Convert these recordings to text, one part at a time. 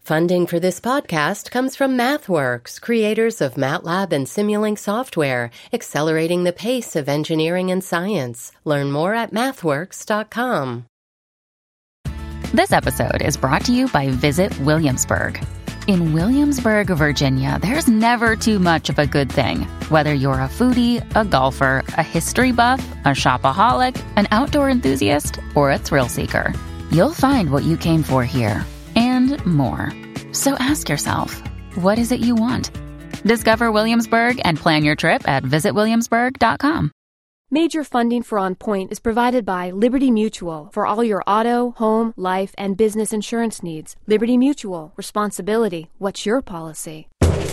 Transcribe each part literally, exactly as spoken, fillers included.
Funding for this podcast comes from MathWorks, creators of MATLAB and Simulink software, accelerating the pace of engineering and science. Learn more at mathworks dot com. This episode is brought to you by Visit Williamsburg. In Williamsburg, Virginia, there's never too much of a good thing. Whether you're a foodie, a golfer, a history buff, a shopaholic, an outdoor enthusiast, or a thrill seeker, you'll find what you came for here and more. So ask yourself, what is it you want? Discover Williamsburg and plan your trip at visit williamsburg dot com. Major funding for On Point is provided by Liberty Mutual for all your auto, home, life, and business insurance needs. Liberty Mutual. Responsibility. What's your policy?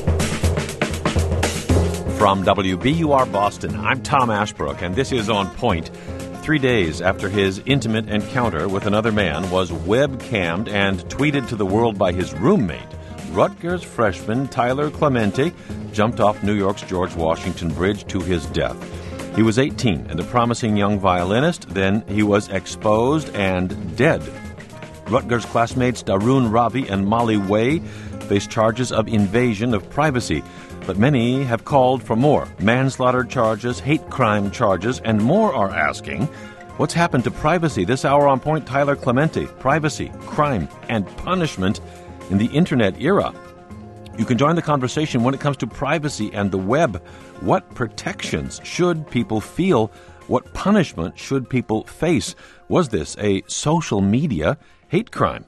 From W B U R Boston, I'm Tom Ashbrook, and this is On Point. Three days after his intimate encounter with another man was webcammed and tweeted to the world by his roommate, Rutgers freshman Tyler Clementi jumped off New York's George Washington Bridge to his death. He was eighteen and a promising young violinist. Then he was exposed and dead. Rutgers classmates Darun Ravi and Molly Way face charges of invasion of privacy. But many have called for more. Manslaughter charges, hate crime charges, and more are asking, what's happened to privacy? This hour on Point, Tyler Clementi, privacy, crime, and punishment in the Internet era. You can join the conversation when it comes to privacy and the web. What protections should people feel? What punishment should people face? Was this a social media hate crime?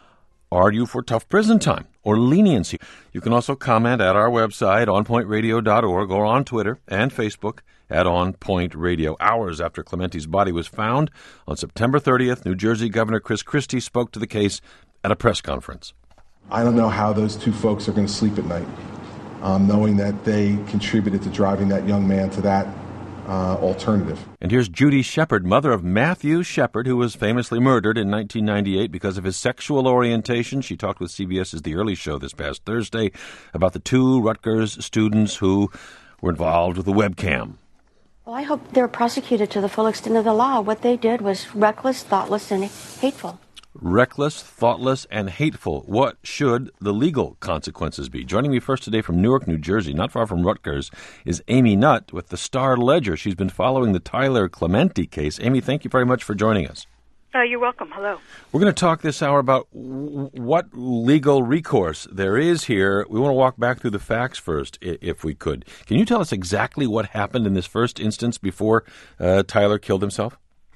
Are you for tough prison time or leniency? You can also comment at our website, on point radio dot org, or on Twitter and Facebook at On Point Radio. Hours after Clementi's body was found on September thirtieth, New Jersey Governor Chris Christie spoke to the case at a press conference. I don't know how those two folks are going to sleep at night, um, knowing that they contributed to driving that young man to that uh, alternative. And here's Judy Shepard, mother of Matthew Shepard, who was famously murdered in nineteen ninety-eight because of his sexual orientation. She talked with C B S's The Early Show this past Thursday about the two Rutgers students who were involved with the webcam. Well, I hope they're prosecuted to the full extent of the law. What they did was reckless, thoughtless, and hateful. Reckless, thoughtless, and hateful. What should the legal consequences be? Joining me first today from Newark, New Jersey, not far from Rutgers, is Amy Nutt with the Star-Ledger. She's been following the Tyler Clementi case. Amy, thank you very much for joining us. Uh, you're welcome. Hello. We're going to talk this hour about w- what legal recourse there is here. We want to walk back through the facts first, I- if we could. Can you tell us exactly what happened in this first instance before uh, Tyler killed himself?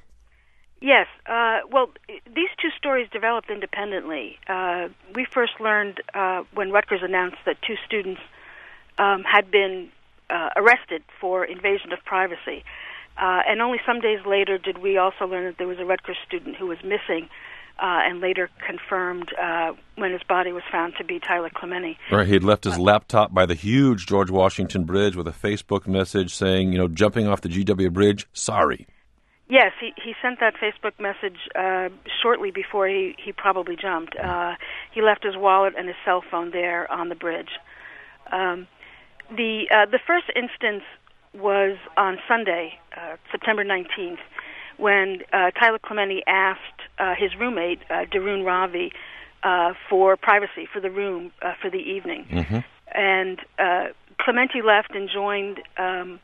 Yes. Uh, well, these two stories developed independently. Uh, we first learned uh, when Rutgers announced that two students um, had been uh, arrested for invasion of privacy. Uh, and only some days later did we also learn that there was a Rutgers student who was missing uh, and later confirmed uh, when his body was found to be Tyler Clementi. Right, he had left his laptop by the huge George Washington Bridge with a Facebook message saying, you know, jumping off the G W Bridge, sorry. Yes, he, he sent that Facebook message uh, shortly before he, he probably jumped. Uh, he left his wallet and his cell phone there on the bridge. Um, the uh, the first instance was on Sunday, uh, September nineteenth, when uh, Tyler Clementi asked uh, his roommate, uh, Darun Ravi, uh, for privacy for the room uh, for the evening. Mm-hmm. And uh, Clementi left and joined um,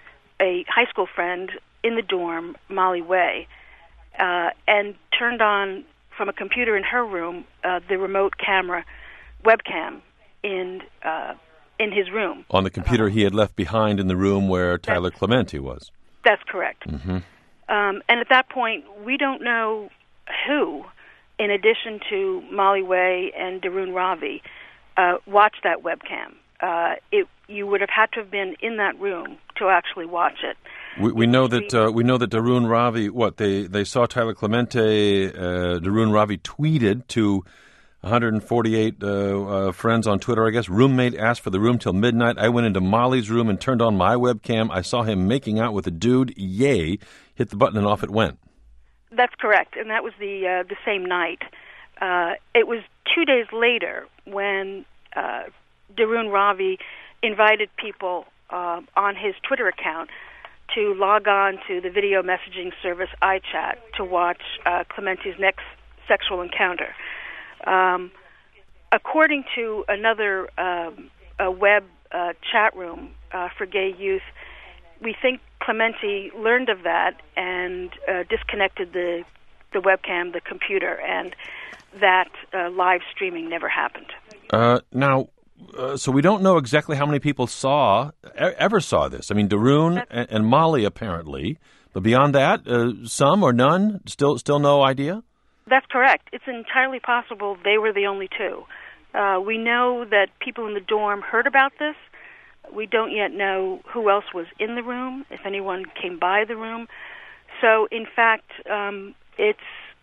a high school friend in the dorm, Molly Way, uh, and turned on from a computer in her room uh, the remote camera webcam in uh, in his room. On the computer uh, he had left behind in the room where Tyler Clementi was. That's correct. Mm-hmm. Um, and at that point, we don't know who, in addition to Molly Way and Darun Ravi, uh, watched that webcam. Uh, it, you would have had to have been in that room to actually watch it. We, we know that uh, we know that Darun Ravi. What they, they saw Tyler Clementi. Uh, Darun Ravi tweeted to one hundred forty-eight uh, uh, friends on Twitter. I guess roommate asked for the room till midnight. I went into Molly's room and turned on my webcam. I saw him making out with a dude. Yay! Hit the button and off it went. That's correct, and that was the uh, the same night. Uh, it was two days later when uh, Darun Ravi invited people uh, on his Twitter account to log on to the video messaging service iChat to watch uh, Clementi's next sexual encounter. Um, according to another um, a web uh, chat room uh, for gay youth, we think Clemente learned of that and uh, disconnected the the webcam, the computer, and that uh, live streaming never happened. Uh, now, uh, so we don't know exactly how many people saw e- ever saw this. I mean, Darun and, and Molly apparently, but beyond that, uh, some or none. Still, still no idea. That's correct. It's entirely possible they were the only two. Uh, we know that people in the dorm heard about this. We don't yet know who else was in the room, if anyone came by the room. So, in fact, um, it's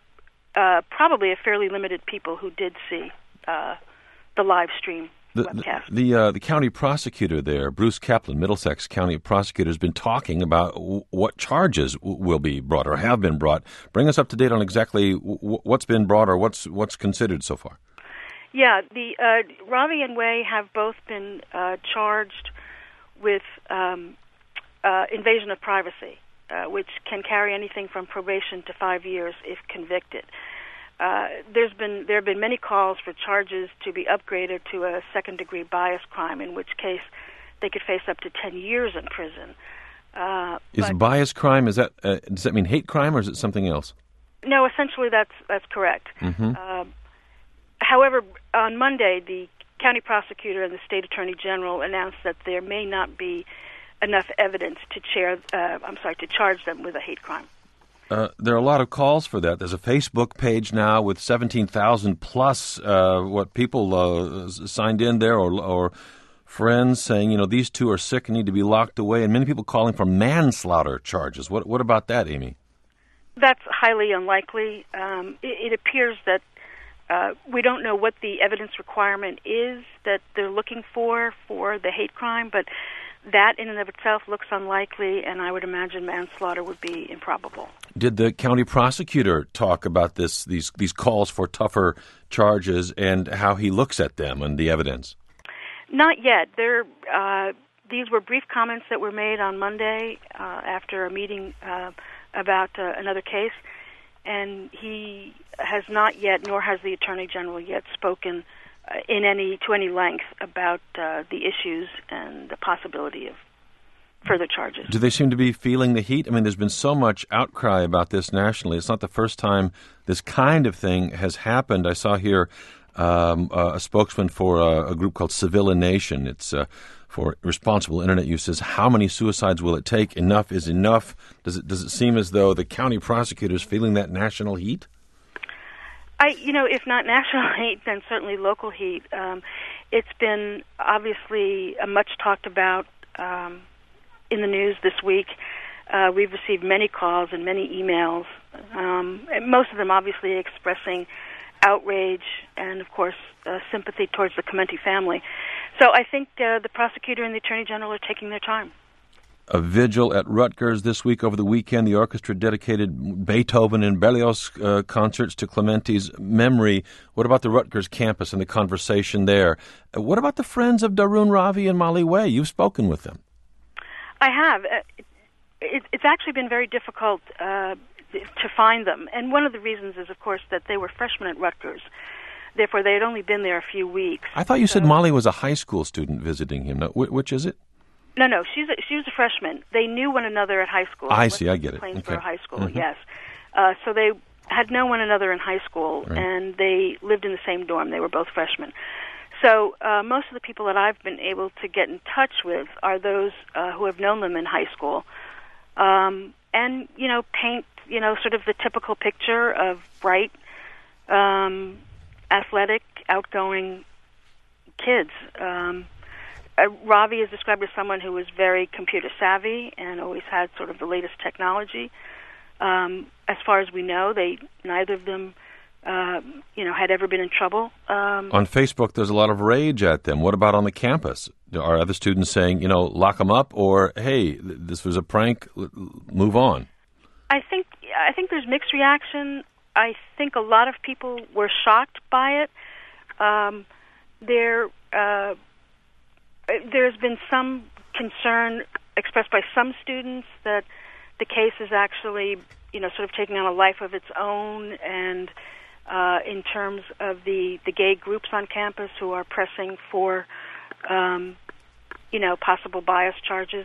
uh, probably a fairly limited people who did see uh, the live stream the, webcast. The the, uh, the county prosecutor there, Bruce Kaplan, Middlesex County prosecutor, has been talking about w- what charges w- will be brought or have been brought. Bring us up to date on exactly w- what's been brought or what's what's considered so far. Yeah, the uh, Ravi and Wei have both been uh, charged with um, uh, invasion of privacy, uh, which can carry anything from probation to five years if convicted. Uh, there's been there have been many calls for charges to be upgraded to a second-degree bias crime, in which case they could face up to ten years in prison. Uh, is but, bias crime? Is that uh, does that mean hate crime, or is it something else? No, essentially that's that's correct. Mm-hmm. Uh, however, on Monday, the county prosecutor and the state attorney general announced that there may not be enough evidence to chair, uh, I'm sorry, to charge them with a hate crime. Uh, there are a lot of calls for that. There's a Facebook page now with seventeen thousand plus uh, what people uh, signed in there, or, or friends saying, you know, these two are sick and need to be locked away, and many people calling for manslaughter charges. What what about that, Amy? That's highly unlikely. Um, it, it appears that uh, we don't know what the evidence requirement is that they're looking for for the hate crime, but that in and of itself looks unlikely, and I would imagine manslaughter would be improbable. Did the county prosecutor talk about this, these these calls for tougher charges, and how he looks at them and the evidence? Not yet. There, uh, these were brief comments that were made on Monday uh, after a meeting uh, about uh, another case, and he has not yet, nor has the Attorney General yet, spoken uh, in any to any length about uh, the issues and the possibility of further charges. Do they seem to be feeling the heat? I mean, there's been so much outcry about this nationally. It's not the first time this kind of thing has happened. I saw here um, uh, a spokesman for a, a group called Civilla Nation. It's uh, for responsible internet use. Says, how many suicides will it take? Enough is enough. Does it does it seem as though the county prosecutor is feeling that national heat? I, you know, if not national heat, then certainly local heat. Um, it's been obviously a much talked about um, in the news this week. Uh, we've received many calls and many emails, um, and most of them obviously expressing outrage and, of course, uh, sympathy towards the Clemente family. So I think uh, the prosecutor and the Attorney General are taking their time. A vigil at Rutgers this week. Over the weekend, the orchestra dedicated Beethoven and Berlioz uh, concerts to Clemente's memory. What about the Rutgers campus and the conversation there? Uh, what about the friends of Darun Ravi and Molly Wei? You've spoken with them. I have. Uh, it, it's actually been very difficult uh, to find them. And one of the reasons is, of course, that they were freshmen at Rutgers. Therefore, they had only been there a few weeks. I thought you so. said Molly was a high school student visiting him. Now, which is it? No, no, she's a, she was a freshman. They knew one another at high school. I see, I get it. Plainsboro Okay. High School, Mm-hmm. yes. Uh, so they had known one another in high school, Right. and they lived in the same dorm. They were both freshmen. So uh, most of the people that I've been able to get in touch with are those uh, who have known them in high school, um, and you know, paint you know sort of the typical picture of bright, um, athletic, outgoing kids. Um, Uh, Ravi is described as someone who was very computer savvy and always had sort of the latest technology. Um, as far as we know, they neither of them, uh, you know, had ever been in trouble. Um, on Facebook, there's a lot of rage at them. What about on the campus? Are other students saying, you know, lock them up, or hey, th- this was a prank, l- move on? I think I think there's mixed reaction. I think a lot of people were shocked by it. Um, there. Uh, There's been some concern expressed by some students that the case is actually, you know, sort of taking on a life of its own, and uh, in terms of the, the gay groups on campus who are pressing for, um, you know, possible bias charges.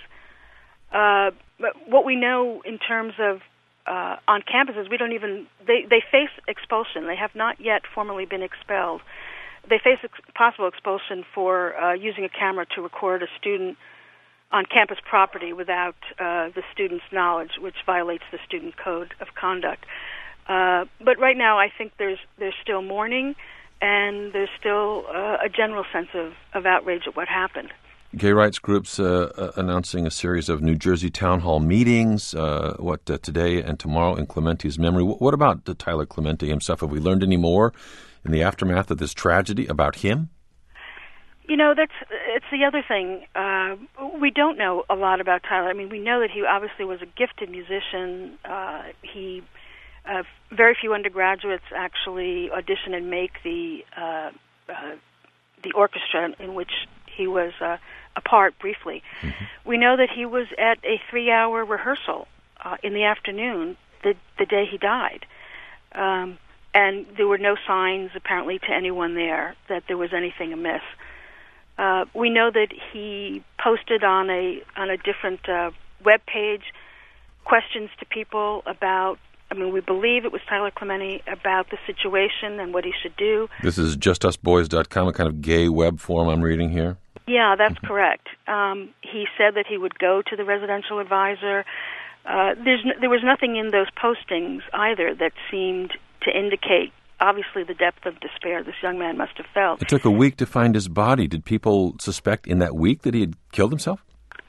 Uh, but what we know in terms of uh, on campuses, we don't even, they, they face expulsion. They have not yet formally been expelled. They face ex- possible expulsion for uh, using a camera to record a student on campus property without uh, the student's knowledge, which violates the student code of conduct. Uh, but right now, I think there's there's still mourning, and there's still uh, a general sense of, of outrage at what happened. Gay rights groups uh, uh, announcing a series of New Jersey town hall meetings, uh, what, uh, today and tomorrow in Clemente's memory. W- what about uh, Tyler Clemente himself? Have we learned any more in the aftermath of this tragedy about him? You know, that's it's the other thing. Uh, we don't know a lot about Tyler. I mean, we know that he obviously was a gifted musician. Uh, he, uh, very few undergraduates actually audition and make the uh, uh, the orchestra in which he was uh, a part briefly. Mm-hmm. We know that he was at a three-hour rehearsal uh, in the afternoon the the day he died. Um, and there were no signs, apparently, to anyone there that there was anything amiss. Uh, we know that he posted on a on a different uh, web page questions to people about, I mean, we believe it was Tyler Clemente, about the situation and what he should do. This is just us boys dot com, a kind of gay web forum I'm reading here. Yeah, that's mm-hmm. correct. Um, he said that he would go to the residential advisor. Uh, there's n- there was nothing in those postings either that seemed to indicate, obviously, the depth of despair this young man must have felt. It took a week to find his body. Did people suspect in that week that he had killed himself?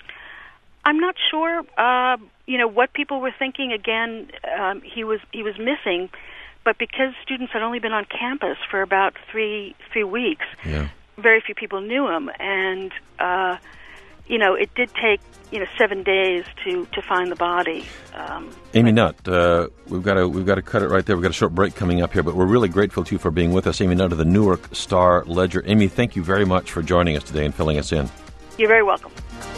I'm not sure, uh, you know, what people were thinking. Again, um, he was he was missing, but because students had only been on campus for about three three weeks, yeah. very few people knew him, and uh, you know, it did take you know seven days to, to find the body. Um, Amy Nutt, uh, we've got to we've got to cut it right there. We've got a short break coming up here, but we're really grateful to you for being with us. Amy Nutt of the Newark Star Ledger. Amy, thank you very much for joining us today and filling us in. You're very welcome.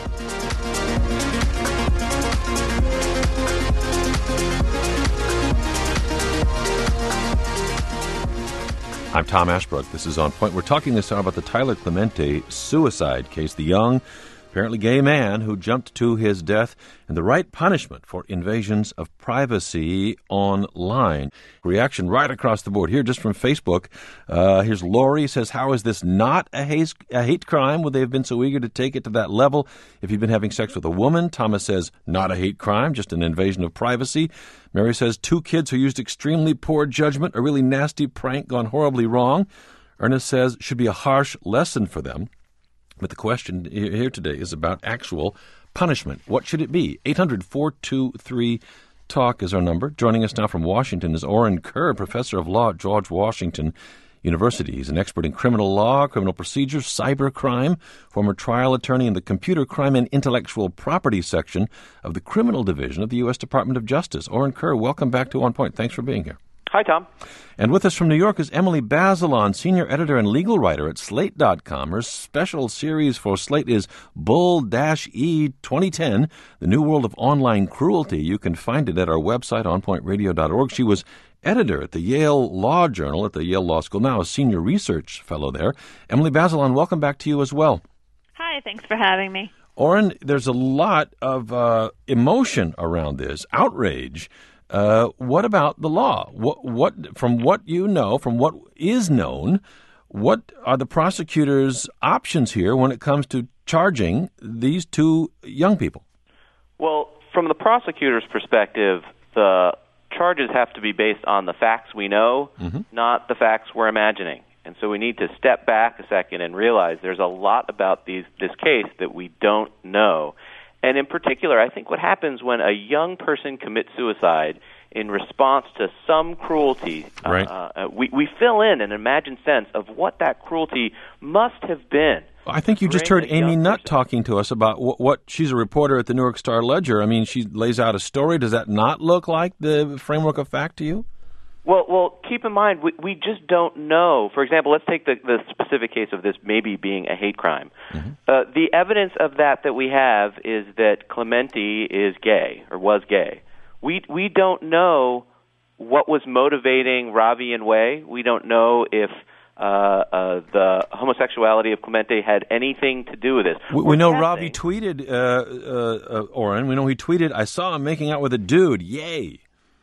I'm Tom Ashbrook. This is On Point. We're talking this hour about the Tyler Clemente suicide case, the young, apparently gay man who jumped to his death, and the right punishment for invasions of privacy online. Reaction right across the board. Here, just from Facebook, uh, here's Lori says, how is this not a hate, a hate crime? Would they have been so eager to take it to that level if you'd been having sex with a woman? Thomas says, not a hate crime, just an invasion of privacy. Mary says, two kids who used extremely poor judgment, a really nasty prank gone horribly wrong. Ernest says, should be a harsh lesson for them. But the question here today is about actual punishment. What should it be? eight hundred, four two three, TALK is our number. Joining us now from Washington is Oren Kerr, professor of law at George Washington University. He's an expert in criminal law, criminal procedure, cyber crime, former trial attorney in the computer crime and intellectual property section of the criminal division of the U S Department of Justice. Oren Kerr, welcome back to On Point. Thanks for being here. Hi, Tom. And with us from New York is Emily Bazelon, senior editor and legal writer at Slate dot com. Her special series for Slate is Bull-E twenty ten, The New World of Online Cruelty. You can find it at our website, on point radio dot org. She was editor at the Yale Law Journal at the Yale Law School, now a senior research fellow there. Emily Bazelon, welcome back to you as well. Hi, thanks for having me. Oren, there's a lot of uh, emotion around this, outrage. Uh, what about the law? What, what, from what you know, from what is known, what are the prosecutors' options here when it comes to charging these two young people? Well, from the prosecutor's perspective, the charges have to be based on the facts we know, mm-hmm. not the facts we're imagining. And so we need to step back a second and realize there's a lot about these, this case that we don't know. And in particular, I think what happens when a young person commits suicide in response to some cruelty, right. uh, we, we fill in an imagined sense of what that cruelty must have been. I think you just heard Amy Nutt talking to us about what, what she's a reporter at the Newark Star Ledger. I mean, she lays out a story. Does that not look like the framework of fact to you? Well, well, keep in mind, we, we just don't know. For example, let's take the, the specific case of this maybe being a hate crime. Mm-hmm. Uh, the evidence of that that we have is that Clemente is gay or was gay. We we don't know what was motivating Ravi and Wei. We don't know if uh, uh, the homosexuality of Clemente had anything to do with this. We, we know Ravi tweeted, uh, uh, uh, Oren, we know he tweeted, I saw him making out with a dude. Yay.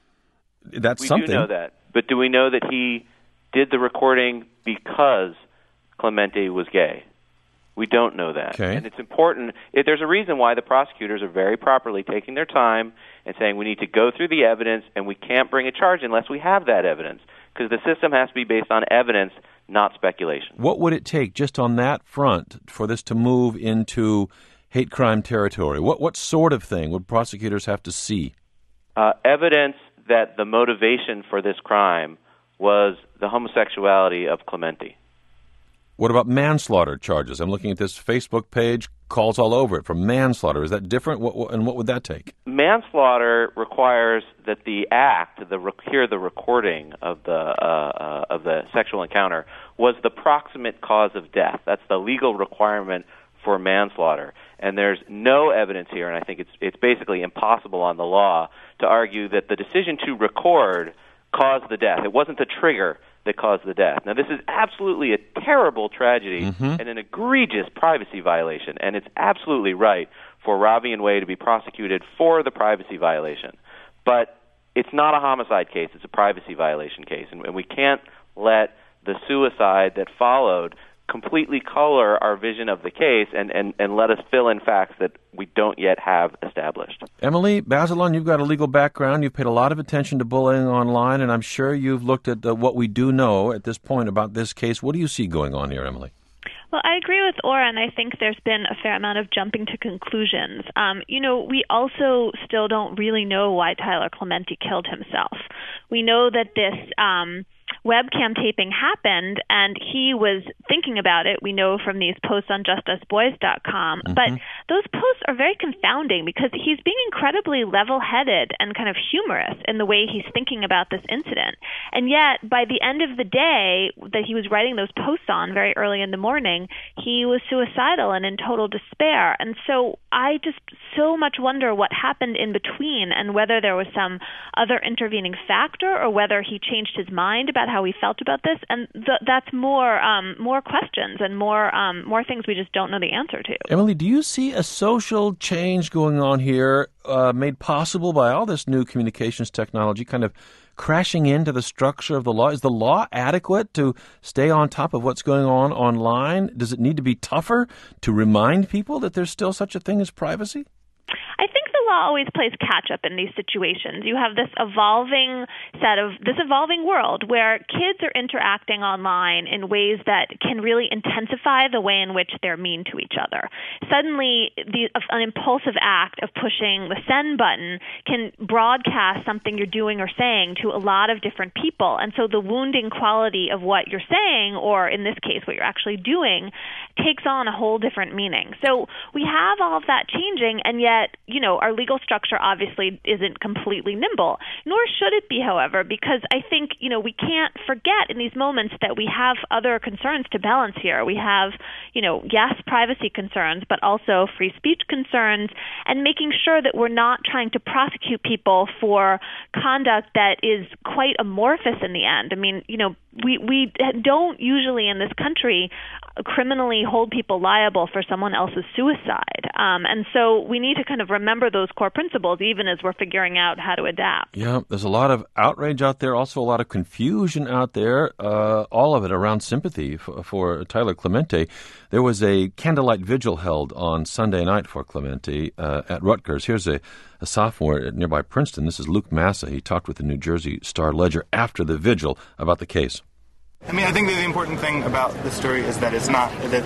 That's we something. We do know that. But do we know that he did the recording because Clemente was gay? We don't know that. Okay. And it's important. If there's a reason why the prosecutors are very properly taking their time and saying we need to go through the evidence and we can't bring a charge unless we have that evidence, because the system has to be based on evidence, not speculation. What would it take just on that front for this to move into hate crime territory? What what sort of thing would prosecutors have to see? Uh, evidence that the motivation for this crime was the homosexuality of Clemente. What about manslaughter charges? I'm looking at this Facebook page, calls all over it for manslaughter. Is that different? What, what, and what would that take? Manslaughter requires that the act, the here the recording of the uh, uh, of the sexual encounter, was the proximate cause of death. That's the legal requirement for manslaughter. And there's no evidence here, and I think it's it's basically impossible on the law to argue that the decision to record caused the death. It wasn't the trigger that caused the death. Now, this is absolutely a terrible tragedy mm-hmm. and an egregious privacy violation, and it's absolutely right for Ravi and Wei to be prosecuted for the privacy violation. But it's not a homicide case. It's a privacy violation case, and, and we can't let the suicide that followed completely color our vision of the case and, and, and let us fill in facts that we don't yet have established. Emily Bazelon, you've got a legal background. You've paid a lot of attention to bullying online, and I'm sure you've looked at uh, what we do know at this point about this case. What do you see going on here, Emily? Well, I agree with Oren. I think there's been a fair amount of jumping to conclusions. Um, you know, we also still don't really know why Tyler Clemente killed himself. We know that this um, webcam taping happened, and he was thinking about it. We know from these posts on just us boys dot com. Mm-hmm. But those posts are very confounding because he's being incredibly level-headed and kind of humorous in the way he's thinking about this incident. And yet, by the end of the day that he was writing those posts on very early in the morning, he was suicidal and in total despair. And so I just so much wonder what happened in between and whether there was some other intervening factor or whether he changed his mind about how he felt about this. And th- that's more um, more questions and more um, more things we just don't know the answer to. Emily, do you see a social change going on here uh, made possible by all this new communications technology kind of crashing into the structure of the law? Is the law adequate to stay on top of what's going on online? Does it need to be tougher to remind people that there's still such a thing as privacy? I think the law always plays catch up in these situations. You have this evolving set of this evolving world where kids are interacting online in ways that can really intensify the way in which they're mean to each other. Suddenly, the, an impulsive act of pushing the send button can broadcast something you're doing or saying to a lot of different people. And so the wounding quality of what you're saying, or in this case, what you're actually doing, takes on a whole different meaning. So we have all of that changing, and yet, you know, our legal structure obviously isn't completely nimble, nor should it be, however, because I think, you know, we can't forget in these moments that we have other concerns to balance here. We have, you know, yes, privacy concerns, but also free speech concerns, and making sure that we're not trying to prosecute people for conduct that is quite amorphous in the end. I mean, you know, we, we don't usually in this country criminally hold people liable for someone else's suicide. Um, and so we need to kind of remember those core principles even as we're figuring out how to adapt. Yeah, there's a lot of outrage out there, also a lot of confusion out there, uh, all of it around sympathy for, for Tyler Clemente. There was a candlelight vigil held on Sunday night for Clemente uh, at Rutgers. Here's a, a sophomore at nearby Princeton. This is Luke Massa. He talked with the New Jersey Star-Ledger after the vigil about the case. I mean, I think that the important thing about this story is that it's not that,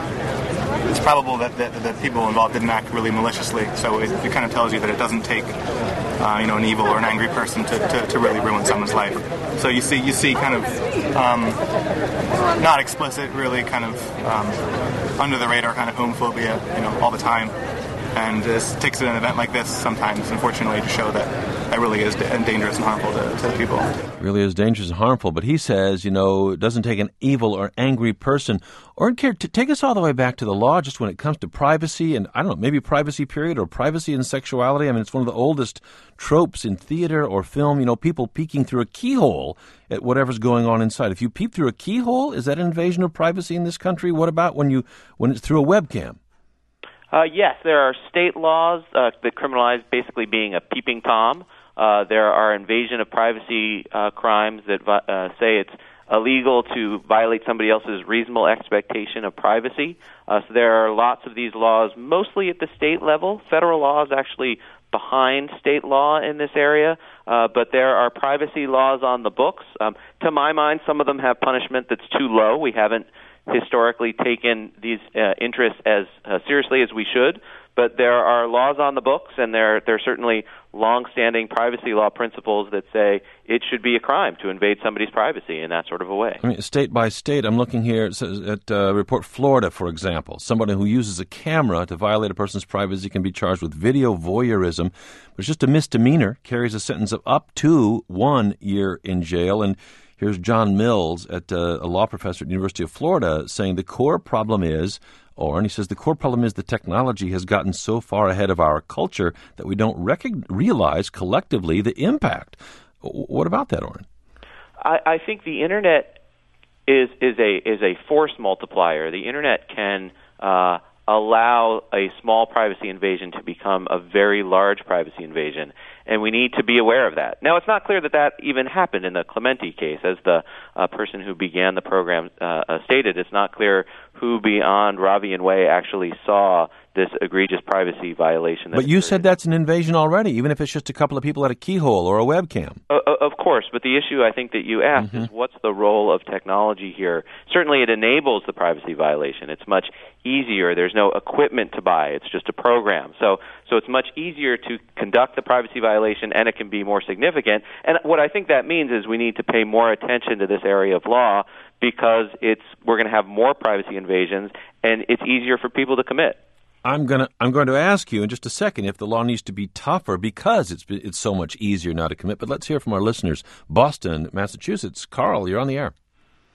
that it's probable that, that that people involved didn't act really maliciously. So it, it kind of tells you that it doesn't take, uh, you know, an evil or an angry person to, to, to really ruin someone's life. So you see, you see, kind of um, not explicit, really kind of um, under the radar kind of homophobia, you know, all the time. And this takes an event like this sometimes, unfortunately, to show that that really is da- dangerous and harmful to, to people. It really is dangerous and harmful. But he says, you know, it doesn't take an evil or angry person. Or care to take us all the way back to the law, just when it comes to privacy and, I don't know, maybe privacy period or privacy and sexuality. I mean, it's one of the oldest tropes in theater or film, you know, people peeking through a keyhole at whatever's going on inside. If you peep through a keyhole, is that an invasion of privacy in this country? What about when you when it's through a webcam? Uh, yes, there are state laws uh, that criminalize basically being a peeping Tom. Uh, there are invasion of privacy uh, crimes that uh, say it's illegal to violate somebody else's reasonable expectation of privacy. Uh, so there are lots of these laws, mostly at the state level. Federal law is actually behind state law in this area, uh, but there are privacy laws on the books. Um, to my mind, some of them have punishment that's too low. We haven't historically taken these uh, interests as uh, seriously as we should, but there are laws on the books, and there, there are certainly long-standing privacy law principles that say it should be a crime to invade somebody's privacy in that sort of a way. I mean, state by state, I'm looking here it says at uh, Report Florida, for example. Somebody who uses a camera to violate a person's privacy can be charged with video voyeurism, but it's just a misdemeanor, carries a sentence of up to one year in jail. And here's John Mills, at uh, a law professor at the University of Florida, saying the core problem is, or, and he says the core problem is the technology has gotten so far ahead of our culture that we don't rec- realize collectively the impact. What about that, Oren? I, I think the Internet is is a is a force multiplier. The Internet can uh, allow a small privacy invasion to become a very large privacy invasion, and we need to be aware of that. Now, it's not clear that that even happened in the Clemente case. As the uh, person who began the program uh, uh, stated, it's not clear who beyond Ravi and Wei actually saw this egregious privacy violation. But you said that's an invasion already, even if it's just a couple of people at a keyhole or a webcam. Uh, of course, but the issue I think that you asked mm-hmm. is what's the role of technology here? Certainly it enables the privacy violation. It's much easier. There's no equipment to buy. It's just a program. So so it's much easier to conduct the privacy violation, and it can be more significant. And what I think that means is we need to pay more attention to this area of law because it's we're going to have more privacy invasions, and it's easier for people to commit. I'm going to I'm going to ask you in just a second if the law needs to be tougher because it's it's so much easier now to commit. But let's hear from our listeners. Boston, Massachusetts. Carl, you're on the air.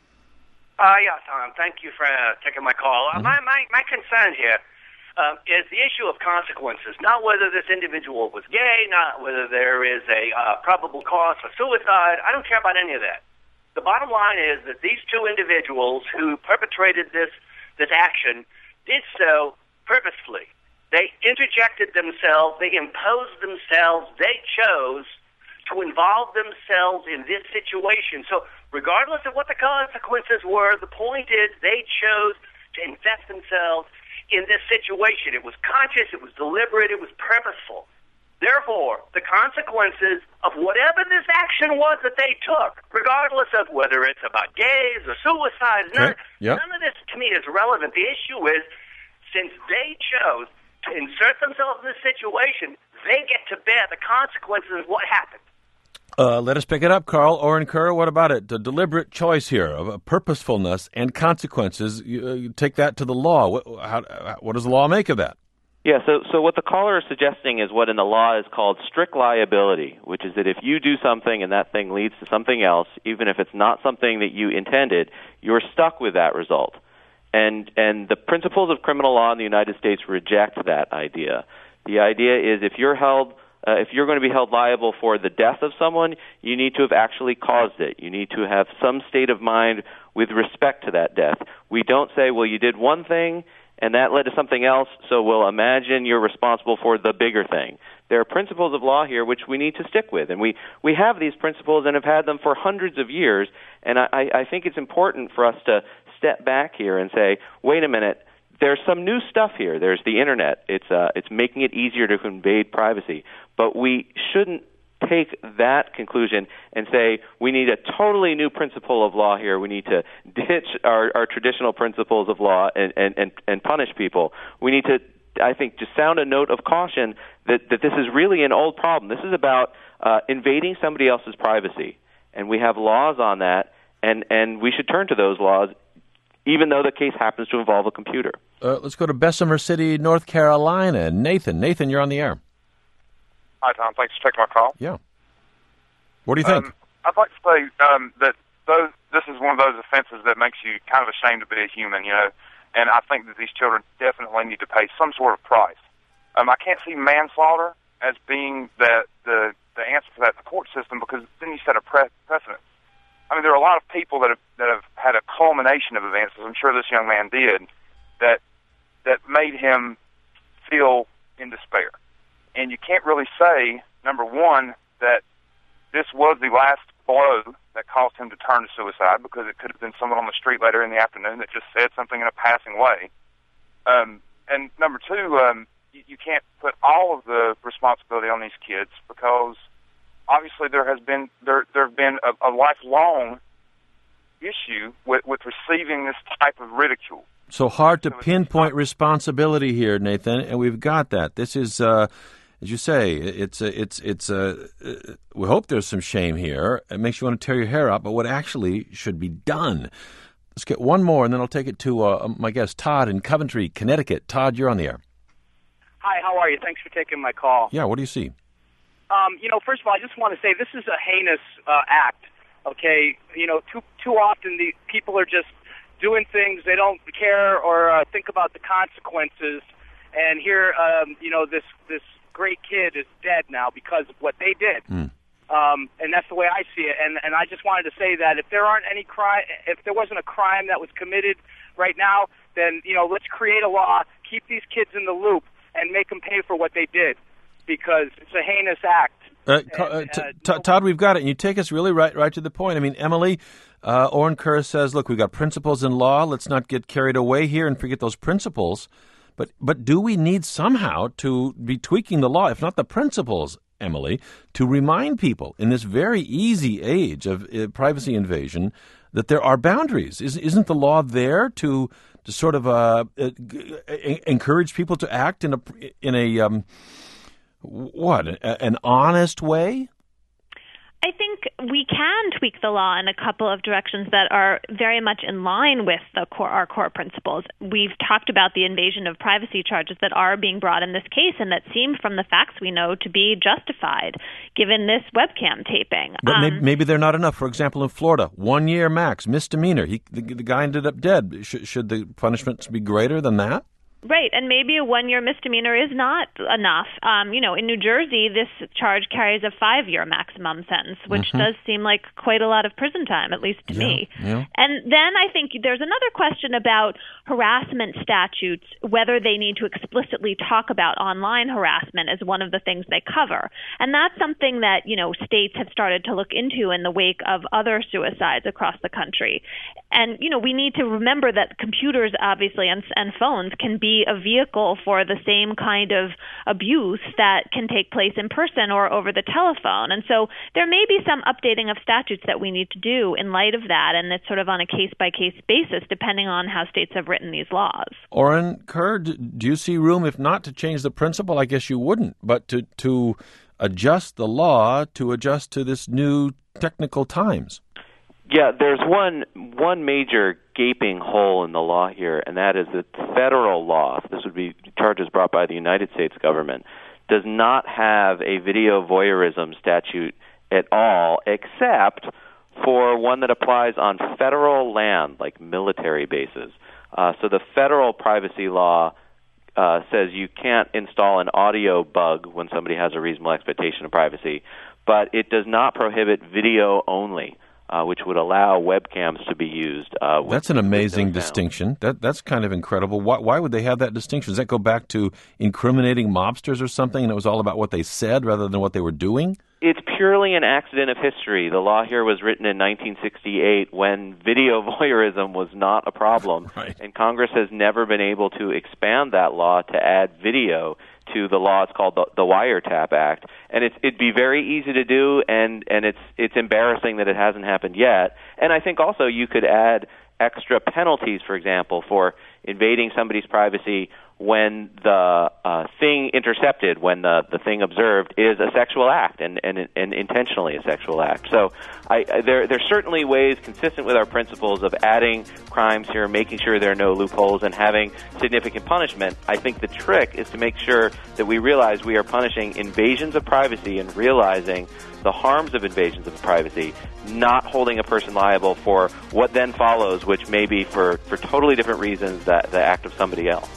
Uh, yeah, Tom. Thank you for uh, taking my call. Uh, mm-hmm. my, my my concern here uh, is the issue of consequences. Not whether this individual was gay, not whether there is a uh, probable cause for suicide. I don't care about any of that. The bottom line is that these two individuals who perpetrated this this action did so purposefully. They interjected themselves, they imposed themselves, they chose to involve themselves in this situation. So regardless of what the consequences were, the point is they chose to invest themselves in this situation. It was conscious, it was deliberate, it was purposeful. Therefore, the consequences of whatever this action was that they took, regardless of whether it's about gays or suicide, none, okay. yep. none of this to me is relevant. The issue is, since they chose to insert themselves in this situation, they get to bear the consequences of what happened. Uh, let us pick it up, Carl. Oren Kerr, what about it? The deliberate choice here of uh, purposefulness and consequences. You, uh, you take that to the law. What, how, what does the law make of that? Yeah, so so what the caller is suggesting is what in the law is called strict liability, which is that if you do something and that thing leads to something else, even if it's not something that you intended, you're stuck with that result. And and the principles of criminal law in the United States reject that idea. The idea is if you're held, uh, if you're going to be held liable for the death of someone, you need to have actually caused it. You need to have some state of mind with respect to that death. We don't say, well, you did one thing and that led to something else, so we'll imagine you're responsible for the bigger thing. There are principles of law here which we need to stick with, and we, we have these principles and have had them for hundreds of years, and I, I think it's important for us to step back here and say, wait a minute, there's some new stuff here. There's the Internet. It's uh, it's making it easier to invade privacy, but we shouldn't take that conclusion and say we need a totally new principle of law here. We need to ditch our, our traditional principles of law and, and, and, and punish people. We need to, I think, just sound a note of caution that, that this is really an old problem. This is about uh, invading somebody else's privacy, and we have laws on that, and, and we should turn to those laws even though the case happens to involve a computer. Uh, let's go to Bessemer City, North Carolina. Nathan. Nathan, you're on the air. Hi, Tom. Thanks for taking my call. Yeah. What do you think? Um, I'd like to say um, that those, this is one of those offenses that makes you kind of ashamed to be a human, you know, and I think that these children definitely need to pay some sort of price. Um, I can't see manslaughter as being the, the, the answer for that in the court system, because then you set a pre- precedent. I mean, there are a lot of people that have that have had a culmination of events, as I'm sure this young man did, that that made him feel in despair. And you can't really say, number one, that this was the last blow that caused him to turn to suicide, because it could have been someone on the street later in the afternoon that just said something in a passing way. Um, and number two, um, you, you can't put all of the responsibility on these kids, because obviously there has been there there have been a, a lifelong issue with, with receiving this type of ridicule. So hard to pinpoint responsibility here, Nathan, and we've got that. This is, uh, as you say, it's a, it's it's a. Uh, we hope there's some shame here. It makes you want to tear your hair out, but what actually should be done? Let's get one more, and then I'll take it to uh, my guest Todd in Coventry, Connecticut. Todd, you're on the air. Hi, how are you? Thanks for taking my call. Yeah, what do you see? Um, you know, first of all, I just want to say this is a heinous uh, act. Okay, you know, too too often the people are just doing things they don't care or uh, think about the consequences. And here, um, you know, this this great kid is dead now because of what they did. Mm. Um, and that's the way I see it. And and I just wanted to say that if there aren't any crime, if there wasn't a crime that was committed right now, then you know, let's create a law, keep these kids in the loop, and make them pay for what they did, because it's a heinous act. Uh, uh, t- t- Todd, we've got it, and you take us really right, right to the point. I mean, Emily, uh, Oren Kerr says, "Look, we've got principles in law. Let's not get carried away here and forget those principles." But but do we need somehow to be tweaking the law, if not the principles, Emily, to remind people in this very easy age of uh, privacy invasion that there are boundaries? Is, isn't the law there to to sort of uh, uh, encourage people to act in a in a um, what an honest way? I think we can tweak the law in a couple of directions that are very much in line with the core, our core principles. We've talked about the invasion of privacy charges that are being brought in this case and that seem, from the facts we know, to be justified, given this webcam taping. But um, maybe, maybe they're not enough. For example, in Florida, one year max, misdemeanor. He, the, the guy ended up dead. Should, should the punishments be greater than that? Right, and maybe a one-year misdemeanor is not enough. Um, you know, in New Jersey, this charge carries a five-year maximum sentence, which mm-hmm. does seem like quite a lot of prison time, at least to yeah, me. Yeah. And then I think there's another question about harassment statutes, whether they need to explicitly talk about online harassment as one of the things they cover. And that's something that, you know, states have started to look into in the wake of other suicides across the country. And, you know, we need to remember that computers, obviously, and, and phones can be a vehicle for the same kind of abuse that can take place in person or over the telephone. And so there may be some updating of statutes that we need to do in light of that, and it's sort of on a case-by-case basis, depending on how states have written these laws. Oren Kerr, do you see room, if not to change the principle? I guess you wouldn't, but to, to adjust the law to adjust to this new technical times? Yeah, there's one one major gaping hole in the law here, and that is that federal law, this would be charges brought by the United States government, does not have a video voyeurism statute at all, except for one that applies on federal land, like military bases. Uh, so the federal privacy law uh, says you can't install an audio bug when somebody has a reasonable expectation of privacy, but it does not prohibit video only. Uh, which would allow webcams to be used. Uh, with, that's an amazing distinction. That That's kind of incredible. Why, why would they have that distinction? Does that go back to incriminating mobsters or something, and it was all about what they said rather than what they were doing? It's purely an accident of history. The law here was written in nineteen sixty-eight when video voyeurism was not a problem, right. And Congress has never been able to expand that law to add video to the law. It's called the, the Wiretap Act, and it's, it'd be very easy to do, and, and it's it's embarrassing that it hasn't happened yet. And I think also you could add extra penalties, for example, for invading somebody's privacy when the uh, thing intercepted, when the, the thing observed is a sexual act and, and, and intentionally a sexual act. So I, I, there there's certainly ways consistent with our principles of adding crimes here, making sure there are no loopholes, and having significant punishment. I think the trick is to make sure that we realize we are punishing invasions of privacy and realizing the harms of invasions of privacy, not holding a person liable for what then follows, which may be for, for totally different reasons that the act of somebody else.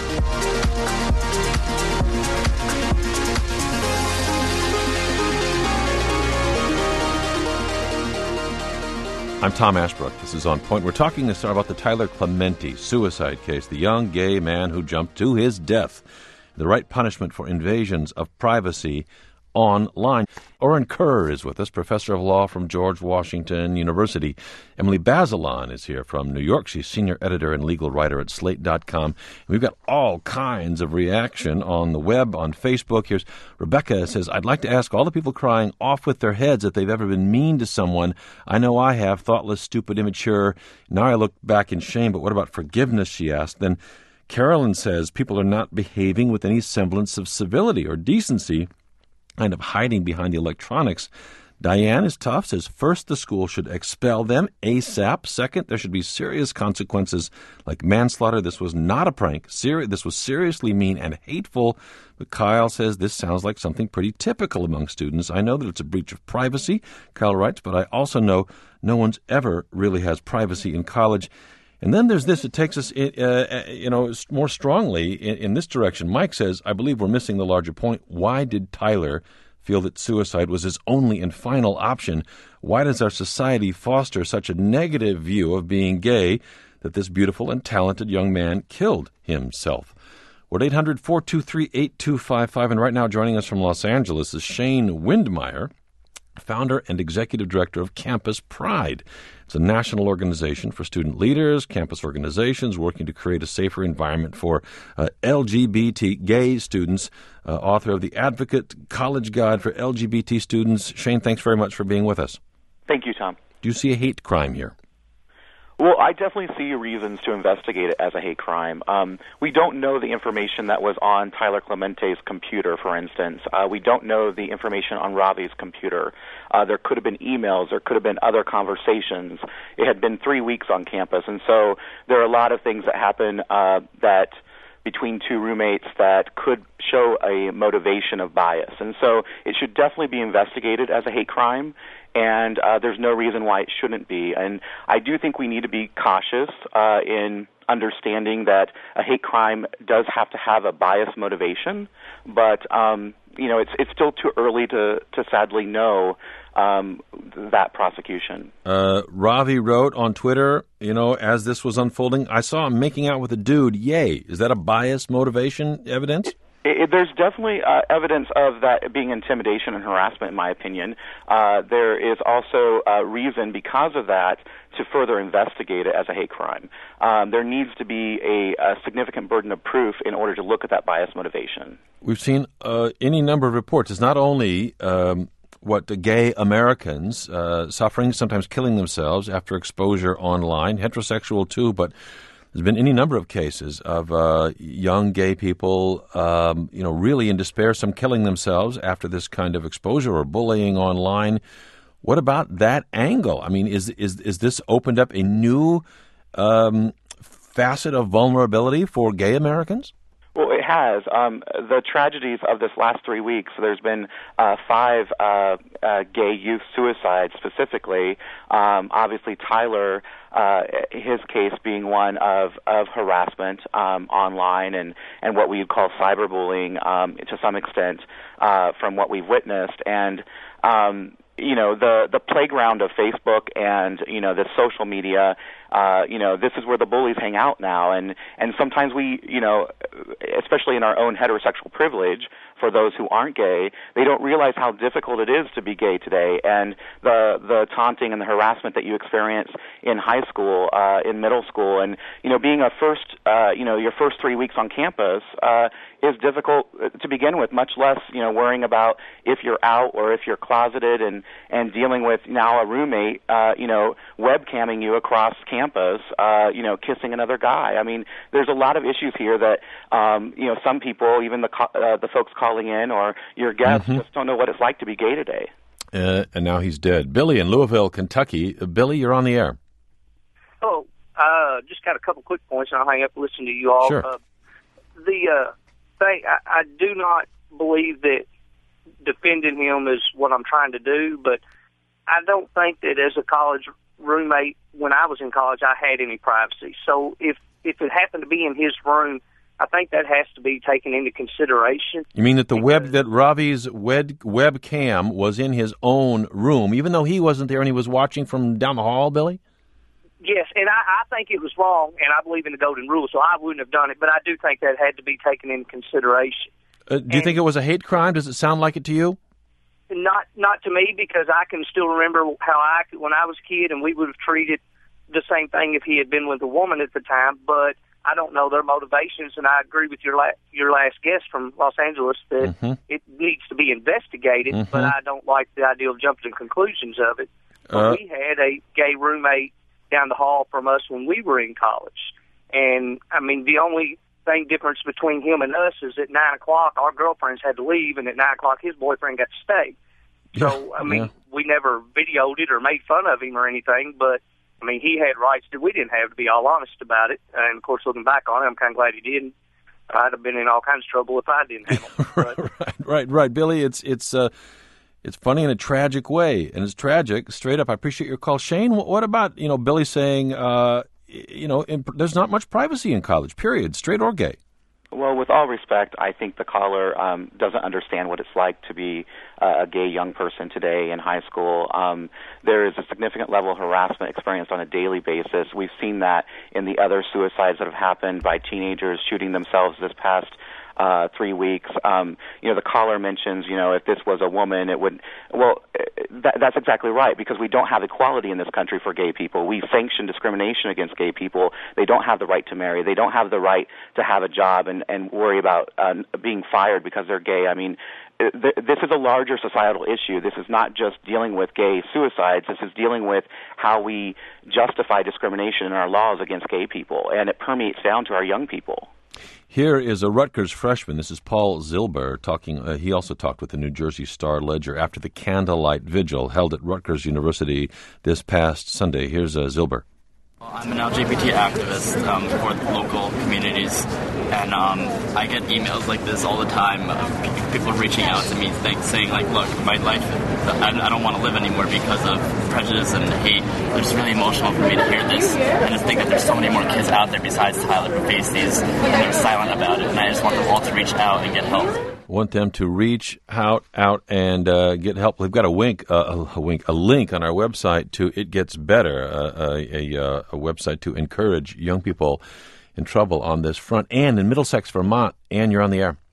I'm Tom Ashbrook. This is On Point. We're talking this about the Tyler Clementi suicide case, the young gay man who jumped to his death. The right punishment for invasions of privacy online. Oren Kerr is with us, professor of law from George Washington University. Emily Bazelon is here from New York. She's senior editor and legal writer at slate dot com. We've got all kinds of reaction on the web, on Facebook. Here's Rebecca says, I'd like to ask all the people crying off with their heads if they've ever been mean to someone. I know I have, thoughtless, stupid, immature. Now I look back in shame, but what about forgiveness, she asked. Then Carolyn says, people are not behaving with any semblance of civility or decency, kind of hiding behind the electronics. Diane is tough, says first the school should expel them ASAP. Second, there should be serious consequences like manslaughter. This was not a prank. Seri- this was seriously mean and hateful. But Kyle says this sounds like something pretty typical among students. I know that it's a breach of privacy, Kyle writes, but I also know no one's ever really has privacy in college. And then there's this. It takes us, uh, you know, more strongly in, in this direction. Mike says, I believe we're missing the larger point. Why did Tyler feel that suicide was his only and final option? Why does our society foster such a negative view of being gay that this beautiful and talented young man killed himself? We're at eight hundred, four two three, eight two five five. And right now joining us from Los Angeles is Shane Windmeyer, founder and executive director of Campus Pride. It's a national organization for student leaders, campus organizations working to create a safer environment for uh, L G B T gay students, uh, author of the Advocate College Guide for L G B T Students. Shane, thanks very much for being with us. Thank you, Tom. Do you see a hate crime here? Well, I definitely see reasons to investigate it as a hate crime. Um, we don't know the information that was on Tyler Clementi's computer, for instance. Uh, we don't know the information on Ravi's computer. Uh, there could have been emails. There could have been other conversations. It had been three weeks on campus, and so there are a lot of things that happen uh, that between two roommates that could show a motivation of bias. And so it should definitely be investigated as a hate crime, and uh, there's no reason why it shouldn't be. And I do think we need to be cautious uh, in understanding that a hate crime does have to have a bias motivation, but um, you know, it's it's still too early to, to sadly know um, that prosecution. Uh, Ravi wrote on Twitter, you know, as this was unfolding, I saw him making out with a dude. Yay. Is that a bias motivation evidence? It, it, there's definitely uh, evidence of that being intimidation and harassment, in my opinion. Uh, there is also uh, reason because of that to further investigate it as a hate crime. Um, there needs to be a, a significant burden of proof in order to look at that bias motivation. We've seen uh, any number of reports. It's not only um, what the gay Americans uh, suffering, sometimes killing themselves after exposure online, heterosexual too, but there's been any number of cases of uh, young gay people, um, you know, really in despair, some killing themselves after this kind of exposure or bullying online. What about that angle? I mean, is is is this opened up a new um, facet of vulnerability for gay Americans? Well, it has. Um, the tragedies of this last three weeks, there's been uh, five uh, uh, gay youth suicides specifically. Um, obviously, Tyler, uh, his case being one of, of harassment um, online and, and what we would call cyberbullying um, to some extent uh, from what we've witnessed. And um, you know, the, the playground of Facebook and, you know, the social media, uh, you know, this is where the bullies hang out now. And, and sometimes we, you know, especially in our own heterosexual privilege, for those who aren't gay, they don't realize how difficult it is to be gay today. And the, the taunting and the harassment that you experience in high school, uh, in middle school, and, you know, being a first, uh, you know, your first three weeks on campus, uh, is difficult to begin with, much less, you know, worrying about if you're out or if you're closeted and, and dealing with now a roommate, uh, you know, webcamming you across campus. campus, uh, you know, kissing another guy. I mean, there's a lot of issues here that, um, you know, some people, even the co- uh, the folks calling in or your guests, Mhm. just don't know what it's like to be gay today. Uh, and now he's dead. Billy in Louisville, Kentucky. Uh, Billy, you're on the air. Oh, uh, just got a couple quick points, and I'll hang up and listen to you all. Sure. Uh, the uh, thing, I, I do not believe that defending him is what I'm trying to do, but I don't think that as a college roommate, when I was in college, I had any privacy. So if, if it happened to be in his room, I think that has to be taken into consideration. You mean that the web that Ravi's web webcam was in his own room, even though he wasn't there and he was watching from down the hall, Billy? Yes, and I, I think it was wrong, and I believe in the golden rule, so I wouldn't have done it, but I do think that had to be taken into consideration. Uh, do you think it was a hate crime? Does it sound like it to you? Not not to me, because I can still remember how I acted when I was a kid, and we would have treated the same thing if he had been with a woman at the time, but I don't know their motivations, and I agree with your la- your last guest from Los Angeles that mm-hmm. it needs to be investigated, mm-hmm. but I don't like the idea of jumping to conclusions of it. Uh, we had a gay roommate down the hall from us when we were in college, and, I mean, the only thing difference between him and us is at nine o'clock our girlfriends had to leave, and at nine o'clock his boyfriend got to stay. So, I mean, yeah. we never videoed it or made fun of him or anything, but, I mean, he had rights that we didn't have, to be all honest about it. And, of course, looking back on it, I'm kind of glad he didn't. I'd have been in all kinds of trouble if I didn't have him. right, right, right, right. Billy, it's it's uh, it's funny in a tragic way, and it's tragic, straight up. I appreciate your call. Shane, what about, you know, Billy saying, uh, you know, in, there's not much privacy in college, period, straight or gay? Well, with all respect, I think the caller um, doesn't understand what it's like to be uh, a gay young person today in high school. Um, there is a significant level of harassment experienced on a daily basis. We've seen that in the other suicides that have happened by teenagers shooting themselves this past uh, three weeks. Um, you know, the caller mentions, you know, if this was a woman, it would, well, that, that's exactly right, because we don't have equality in this country for gay people. We sanction discrimination against gay people. They don't have the right to marry. They don't have the right to have a job and, and worry about uh, being fired because they're gay. I mean, this is a larger societal issue. This is not just dealing with gay suicides. This is dealing with how we justify discrimination in our laws against gay people, and it permeates down to our young people. Here is a Rutgers freshman. This is Paul Zilber talking. Uh, he also talked with the New Jersey Star-Ledger after the candlelight vigil held at Rutgers University this past Sunday. Here's uh, Zilber. I'm an L G B T activist um, for local communities, and um, I get emails like this all the time of people reaching out to me saying, like, look, my life, I, I don't want to live anymore because of prejudice and hate. It's really emotional for me to hear this and just think that there's so many more kids out there besides Tyler who face these, and they're silent about it, and I just want them all to reach out and get help. Want them to reach out, out and uh, get help. We've got a wink, uh, a, a wink, a link on our website to It Gets Better, uh, a, a, a website to encourage young people in trouble on this front. Ann in Middlesex, Vermont. Ann, you're on the air.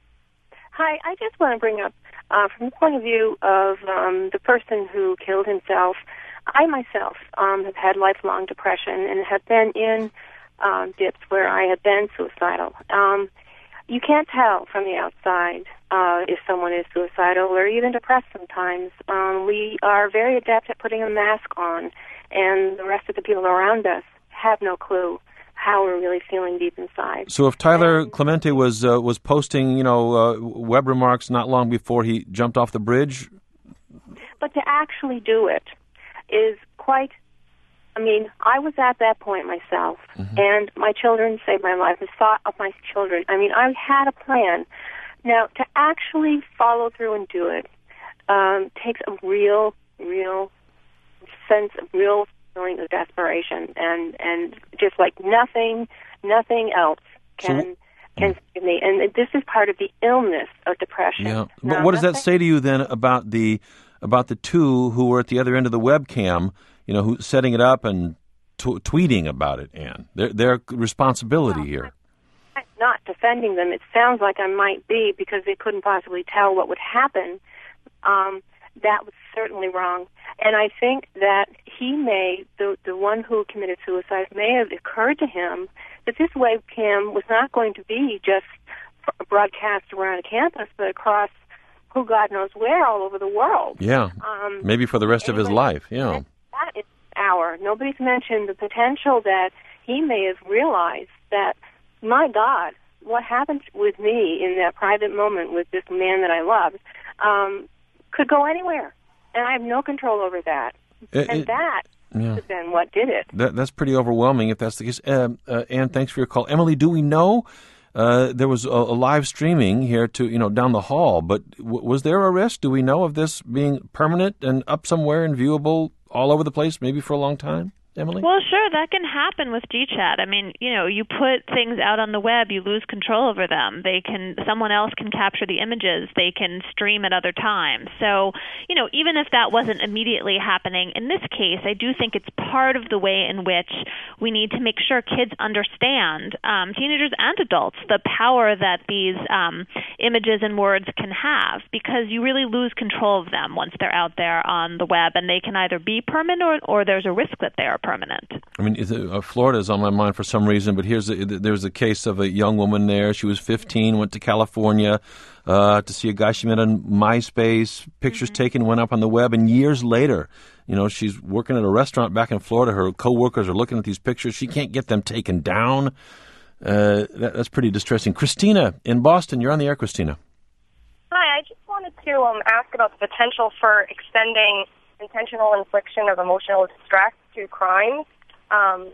Hi, I just want to bring up, uh, from the point of view of um, the person who killed himself, I myself um, have had lifelong depression and have been in um, dips where I have been suicidal. Um You can't tell from the outside uh, if someone is suicidal or even depressed sometimes. Um, we are very adept at putting a mask on, and the rest of the people around us have no clue how we're really feeling deep inside. So if Tyler Clemente was uh, was posting, you know, uh, web remarks not long before he jumped off the bridge? But to actually do it is quite... I mean, I was at that point myself, mm-hmm. and my children saved my life. I thought of my children. I mean, I had a plan. Now, to actually follow through and do it um, takes a real, real sense of real feeling of desperation, and, and just like nothing, nothing else can so, can save me. And this is part of the illness of depression. Yeah. Now, but what does nothing, that say to you then about the about the two who were at the other end of the webcam? You know, who setting it up and t- tweeting about it, Ann. Their, their responsibility well, here. I'm not defending them. It sounds like I might be because they couldn't possibly tell what would happen. Um, that was certainly wrong. And I think that he may, the, the one who committed suicide, may have occurred to him that this webcam was not going to be just broadcast around a campus, but across who God knows where all over the world. Yeah, um, maybe for the rest anyway, of his life, yeah. That is hour, nobody's mentioned the potential that he may have realized that, my God, what happened with me in that private moment with this man that I loved um, could go anywhere, and I have no control over that. It, and it, that yeah. has been what did it. That, that's pretty overwhelming if that's the case. Uh, uh, Ann, thanks for your call. Emily, do we know? Uh, there was a, a live streaming here to, you know, down the hall, but w- was there a risk? Do we know of this being permanent and up somewhere and viewable all over the place, maybe for a long time? Emily? Well, sure, that can happen with GChat. I mean, you know, you put things out on the web, you lose control over them. They can, someone else can capture the images. They can stream at other times. So, you know, even if that wasn't immediately happening, in this case, I do think it's part of the way in which we need to make sure kids understand, um, teenagers and adults, the power that these um, images and words can have, because you really lose control of them once they're out there on the web, and they can either be permanent or, or there's a risk that they are permanent. I mean, uh, Florida is on my mind for some reason, but here's a, there's a case of a young woman there. She was fifteen, went to California uh, to see a guy she met on MySpace. Pictures mm-hmm. taken, went up on the web, and years later, you know, she's working at a restaurant back in Florida. Her coworkers are looking at these pictures. She can't get them taken down. Uh, that, that's pretty distressing. Christina in Boston, you're on the air, Christina. Hi, I just wanted to um, ask about the potential for extending intentional infliction of emotional distress to crimes. Um,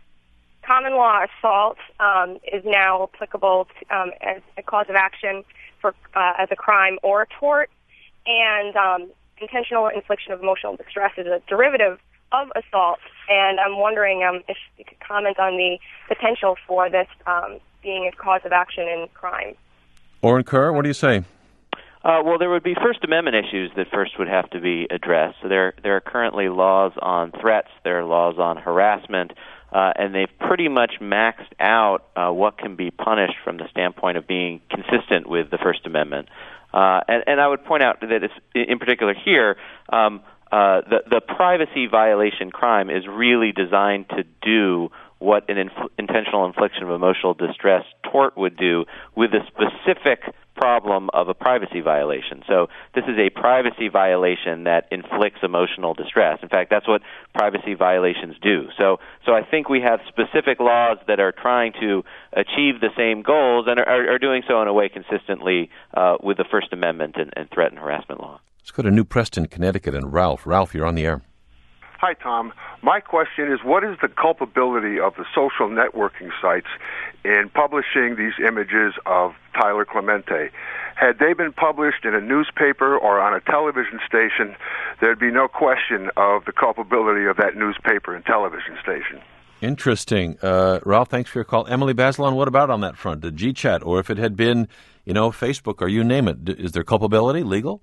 common law assault um, is now applicable to, um, as a cause of action for uh, as a crime or a tort, and um, intentional infliction of emotional distress is a derivative of assault. And I'm wondering um, if you could comment on the potential for this um, being a cause of action in crime. Oren Kerr, what do you say? Uh, well, there would be First Amendment issues that first would have to be addressed. So there, there are currently laws on threats, there are laws on harassment, uh, and they've pretty much maxed out uh, what can be punished from the standpoint of being consistent with the First Amendment. Uh, and, and I would point out that it's, in particular here, um, uh, the, the privacy violation crime is really designed to do what an inf- intentional infliction of emotional distress tort would do with the specific problem of a privacy violation. So this is a privacy violation that inflicts emotional distress. In fact, that's what privacy violations do. So so I think we have specific laws that are trying to achieve the same goals and are, are doing so in a way consistently uh, with the First Amendment and, and threat and harassment law. Let's go to New Preston, Connecticut, and Ralph. Ralph, you're on the air. Hi, Tom. My question is, what is the culpability of the social networking sites in publishing these images of Tyler Clemente? Had they been published in a newspaper or on a television station, there'd be no question of the culpability of that newspaper and television station. Interesting. Uh, Ralph, thanks for your call. Emily Bazelon, what about on that front? The GChat, or if it had been, you know, Facebook, or you name it, is there culpability, legal?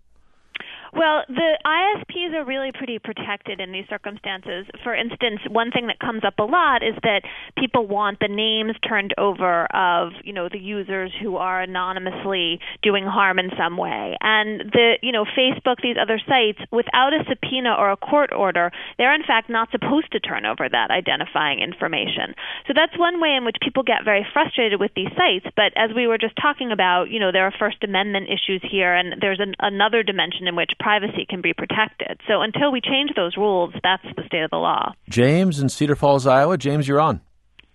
Well, the I S Ps are really pretty protected in these circumstances. For instance, one thing that comes up a lot is that people want the names turned over of, you know, the users who are anonymously doing harm in some way. And the, you know, Facebook, these other sites, without a subpoena or a court order, they're in fact not supposed to turn over that identifying information. So that's one way in which people get very frustrated with these sites. But as we were just talking about, you know, there are First Amendment issues here, and there's an, another dimension in which privacy can be protected. So until we change those rules, that's the state of the law. James in Cedar Falls, Iowa. James, you're on.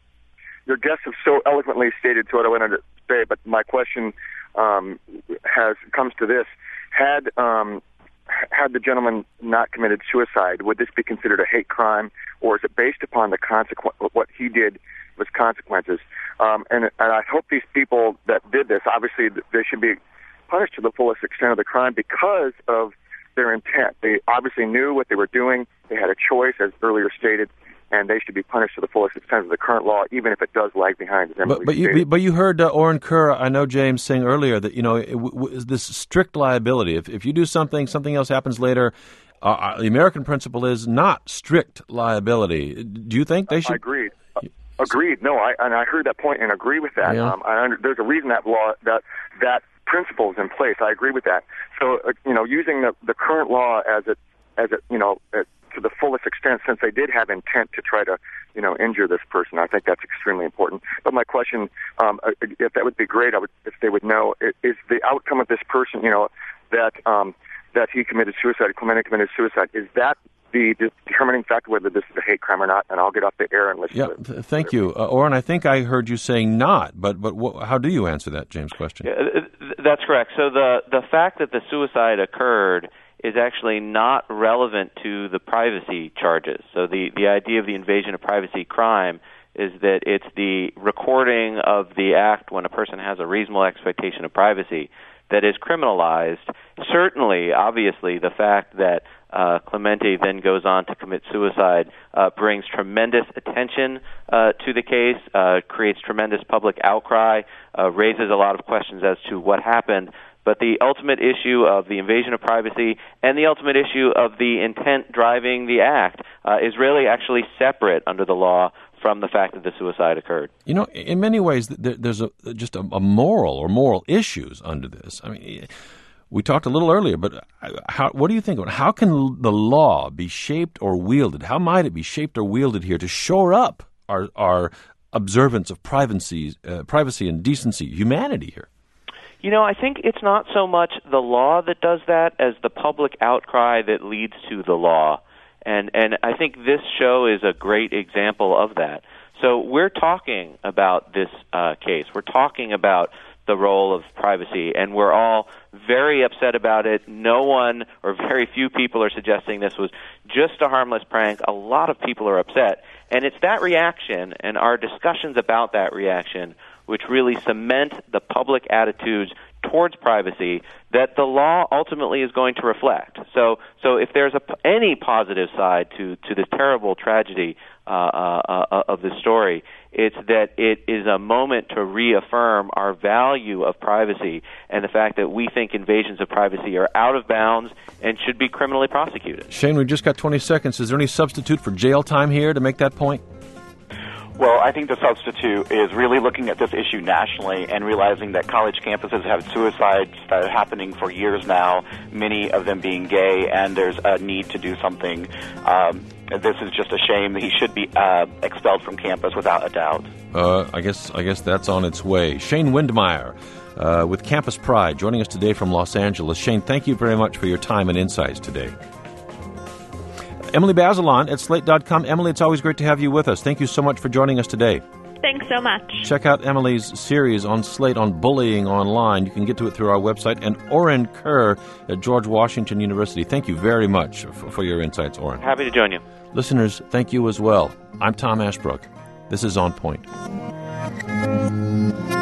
Your guests have so eloquently stated to what I wanted to say, but my question um, has comes to this. Had um, had the gentleman not committed suicide, would this be considered a hate crime, or is it based upon the consequence? What he did was consequences. Um, and, and I hope these people that did this, obviously, they should be punished to the fullest extent of the crime because of their intent. They obviously knew what they were doing. They had a choice, as earlier stated, and they should be punished to the fullest extent of the current law, even if it does lag behind. As but, but you, but you heard uh, Oren Kerr, I know James, saying earlier that, you know, it, w- this strict liability. If if you do something, something else happens later. Uh, the American principle is not strict liability. Do you think they should? I agreed. Agreed. No, I and I heard that point and agree with that. Yeah. Um, I under, there's a reason that law that that principle is in place. I agree with that. So, uh, you know, using the, the current law as it as it you know uh, to the fullest extent, since they did have intent to try to you know injure this person, I think that's extremely important. But my question, um, if that would be great, I would if they would know is the outcome of this person, you know, that um, that he committed suicide, Clemente committed suicide, is that the, the determining factor whether this is a hate crime or not, and I'll get off the air and listen Yeah, to it. th- thank you. Uh, Oren, I think I heard you saying not, but but wh- how do you answer that, James' question? Yeah, that's correct. So the, the fact that the suicide occurred is actually not relevant to the privacy charges. So the, the idea of the invasion of privacy crime is that it's the recording of the act when a person has a reasonable expectation of privacy that is criminalized. Certainly, obviously, the fact that uh, Clemente then goes on to commit suicide uh, brings tremendous attention uh, to the case, uh, creates tremendous public outcry, uh, raises a lot of questions as to what happened. But the ultimate issue of the invasion of privacy and the ultimate issue of the intent driving the act uh, is really actually separate under the law from the fact that the suicide occurred. You know, in many ways, there's a, just a, a moral or moral issues under this. I mean, we talked a little earlier, but how, what do you think? How can the law be shaped or wielded? How might it be shaped or wielded here to shore up our, our observance of privacy, uh, privacy and decency, humanity here? You know, I think it's not so much the law that does that as the public outcry that leads to the law. And and I think this show is a great example of that. So we're talking about this uh, case. We're talking about the role of privacy, and we're all very upset about it. No one or very few people are suggesting this was just a harmless prank. A lot of people are upset. And it's that reaction and our discussions about that reaction which really cement the public attitudes towards privacy that the law ultimately is going to reflect. So, so if there's a, any positive side to, to this terrible tragedy uh, uh, uh, of this story, it's that it is a moment to reaffirm our value of privacy and the fact that we think invasions of privacy are out of bounds and should be criminally prosecuted. Shane, we've just got twenty seconds. Is there any substitute for jail time here to make that point? Well, I think the substitute is really looking at this issue nationally and realizing that college campuses have suicides that are happening for years now, many of them being gay, and there's a need to do something. Um, this is just a shame. He should be uh, expelled from campus without a doubt. Uh, I guess I guess that's on its way. Shane Windmeyer uh, with Campus Pride joining us today from Los Angeles. Shane, thank you very much for your time and insights today. Emily Bazelon at Slate dot com. Emily, it's always great to have you with us. Thank you so much for joining us today. Thanks so much. Check out Emily's series on Slate on bullying online. You can get to it through our website. And Oren Kerr at George Washington University. Thank you very much for, for your insights, Oren. Happy to join you. Listeners, thank you as well. I'm Tom Ashbrook. This is On Point.